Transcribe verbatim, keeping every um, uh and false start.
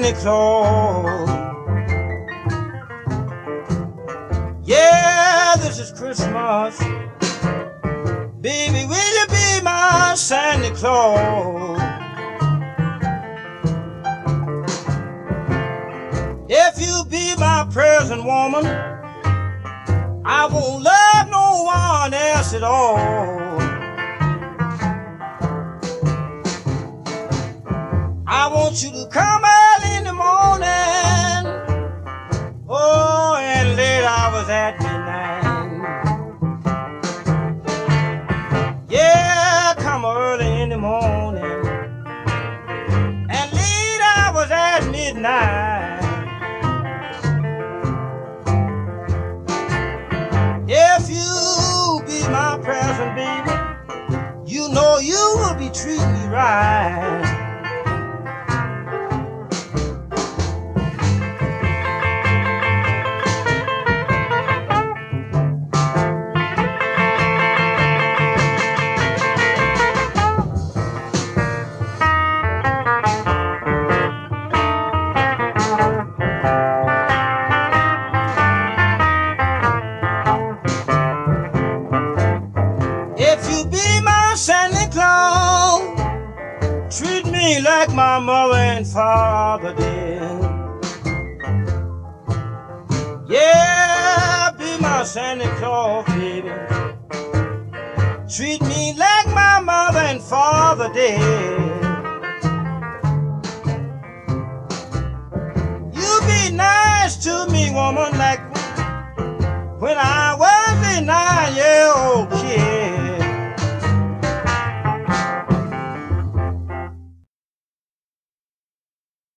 Santa Claus. Yeah, this is Christmas. Baby, will you be my Santa Claus? If you be my present woman, I won't love no one else at all. I want you to come early in the morning, oh, and late hours at midnight. Yeah, come early in the morning and late hours at midnight. If you be my present, baby, you know you will be treating me right. If you be my Santa Claus, treat me like my mother and father did. Yeah, be my Santa Claus, baby. Treat me like my mother and father did.